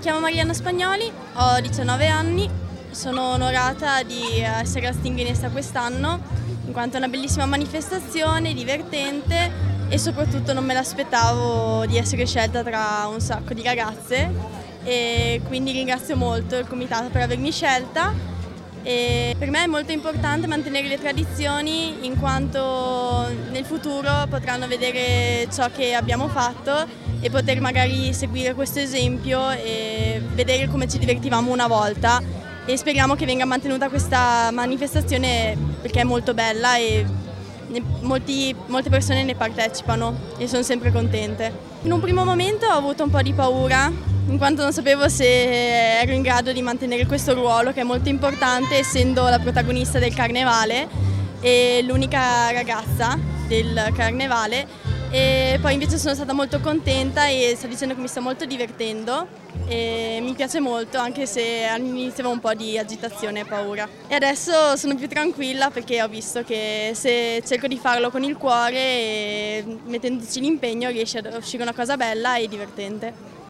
chiamo Marianna Spagnoli, ho 19 anni, sono onorata di essere la stingenessa quest'anno, in quanto è una bellissima manifestazione, divertente e soprattutto non me l'aspettavo di essere scelta tra un sacco di ragazze e quindi ringrazio molto il comitato per avermi scelta. E per me è molto importante mantenere le tradizioni in quanto nel futuro potranno vedere ciò che abbiamo fatto e poter magari seguire questo esempio e vedere come ci divertivamo una volta e speriamo che venga mantenuta questa manifestazione perché è molto bella e molte persone ne partecipano e sono sempre contente. In un primo momento ho avuto un po' di paura in quanto non sapevo se ero in grado di mantenere questo ruolo che è molto importante essendo la protagonista del carnevale e l'unica ragazza del carnevale, e poi invece sono stata molto contenta e sto dicendo che mi sto molto divertendo e mi piace molto anche se all'inizio avevo un po' di agitazione e paura. E adesso sono più tranquilla perché ho visto che se cerco di farlo con il cuore e mettendoci l'impegno riesce ad uscire una cosa bella e divertente.